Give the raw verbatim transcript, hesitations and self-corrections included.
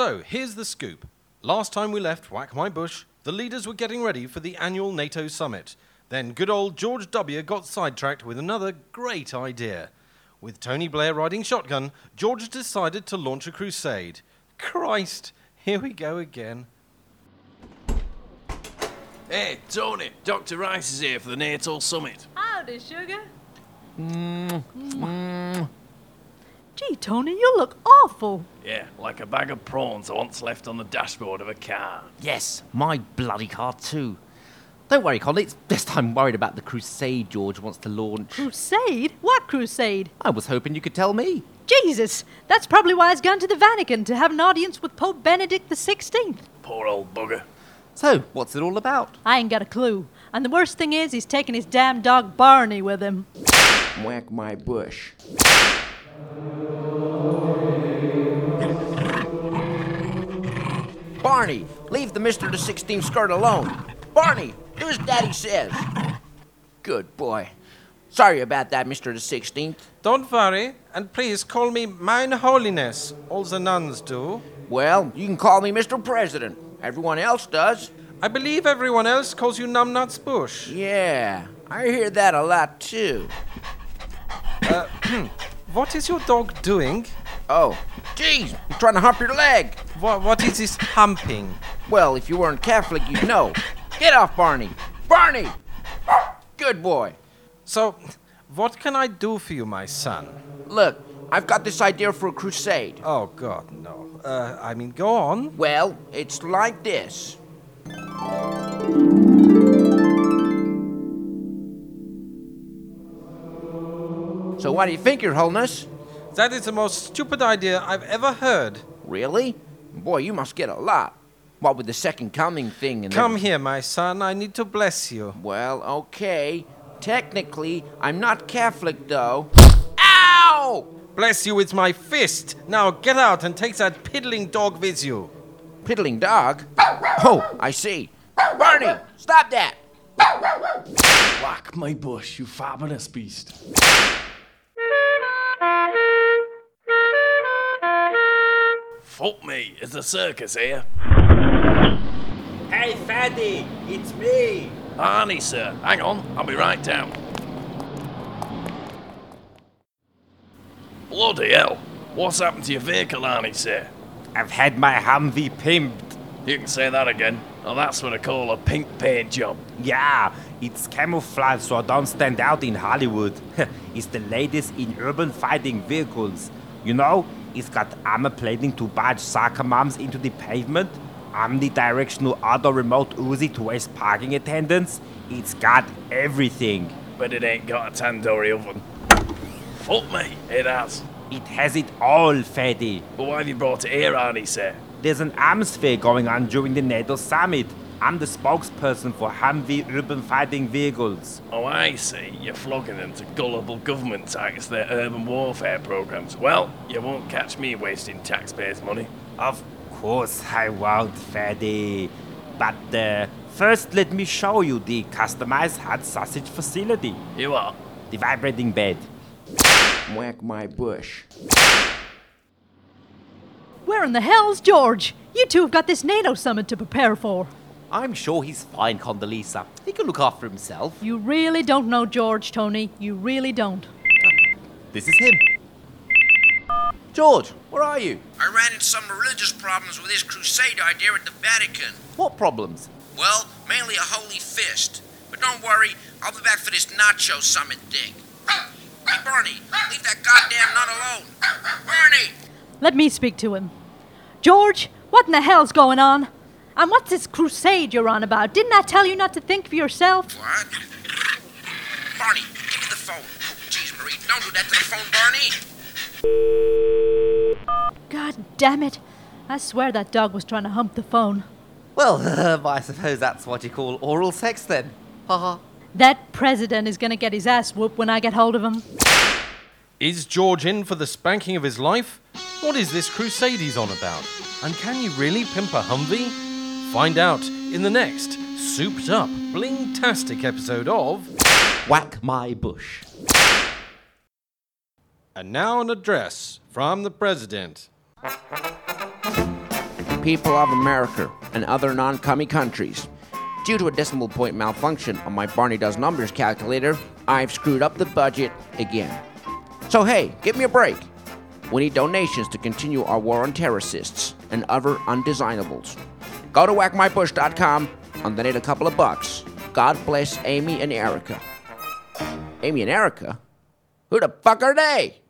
So, here's the scoop. Last time we left Whack My Bush, the leaders were getting ready for the annual NATO summit. Then good old George W. got sidetracked with another great idea. With Tony Blair riding shotgun, George decided to launch a crusade. Christ, here we go again. Hey, Tony, Doctor Rice is here for the NATO summit. Howdy, sugar. Mm, mm. Gee, Tony, you look awful. Yeah, like a bag of prawns I once left on the dashboard of a car. Yes, my bloody car too. Don't worry, Colin, it's just I'm worried about the crusade George wants to launch. Crusade? What crusade? I was hoping you could tell me. Jesus, that's probably why he's gone to the Vatican, to have an audience with Pope Benedict the sixteenth. Poor old bugger. So, what's it all about? I ain't got a clue. And the worst thing is, he's taking his damn dog Barney with him. Whack My Bush. Barney, leave the Mister the sixteenth skirt alone. Barney, do as Daddy says. Good boy. Sorry about that, Mister the sixteenth. Don't worry, and please call me Mine Holiness. All the nuns do. Well, you can call me Mister President. Everyone else does. I believe everyone else calls you Numbnuts Bush. Yeah, I hear that a lot too. Uh, what is your dog doing? Oh, geez, I'm trying to hump your leg. What, what is this humping? Well, if you weren't Catholic, you'd know. Get off, Barney. Barney! Good boy. So, what can I do for you, my son? Look, I've got this idea for a crusade. Oh, God, no. Uh, I mean, go on. Well, it's like this. So what do you think, Your Holiness? That is the most stupid idea I've ever heard. Really? Boy, you must get a lot. What with the second coming thing and Come every- here, my son. I need to bless you. Well, okay. Technically, I'm not Catholic, though. Ow! Bless you with my fist. Now get out and take that piddling dog with you. Piddling dog? Oh, I see. Barney, stop that! Whack My Bush, you fabulous beast. Fuck me, is the circus here? Hey, Faddy, it's me. Arnie, sir. Hang on, I'll be right down. Bloody hell. What's happened to your vehicle, Arnie, sir? I've had my Humvee pimped. You can say that again. Oh, that's what I call a pink paint job. Yeah, it's camouflage so I don't stand out in Hollywood. It's the latest in urban fighting vehicles. You know, it's got armor plating to barge soccer moms into the pavement, omnidirectional auto remote Uzi to waste parking attendants. It's got everything. But it ain't got a tandoori oven. Fuck me, it has. It has it all, Faddy. But why have you brought it here, Arnie, sir? There's an arms fair going on during the NATO summit. I'm the spokesperson for Humvee urban fighting vehicles. Oh, I see. You're flogging them to gullible government tax their urban warfare programs. Well, you won't catch me wasting taxpayers' money. Of course I won't, Faddy. But uh, first let me show you the customized hot sausage facility. You are? The vibrating bed. Whack My Bush. Where in the hell's George? You two have got this NATO summit to prepare for. I'm sure he's fine, Condoleezza. He can look after himself. You really don't know George, Tony. You really don't. This is him. George, where are you? I ran into some religious problems with this crusade idea at the Vatican. What problems? Well, mainly a holy fist. But don't worry, I'll be back for this nacho summit thing. Hey, Barney, leave that goddamn nut alone. Barney! Let me speak to him. George, what in the hell's going on? And what's this crusade you're on about? Didn't I tell you not to think for yourself? What? Barney, give me the phone. Oh, jeez, Marie, don't do that to the phone, Barney. God damn it. I swear that dog was trying to hump the phone. Well, uh, I suppose that's what you call oral sex then. Haha. That president is gonna get his ass whooped when I get hold of him. Is George in for the spanking of his life? What is this crusade he's on about? And can you really pimp a Humvee? Find out in the next souped up, bling-tastic episode of Whack My Bush. And now an address from the president. people of America and other non-commie countries. Due to a decimal point malfunction on my Barney Does Numbers calculator, I've screwed up the budget again. So hey, give me a break. We need donations to continue our war on terrorists and other undesignables. Go to whack my bush dot com and donate a couple of bucks. God bless Amy and Erica. Amy and Erica? Who the fuck are they?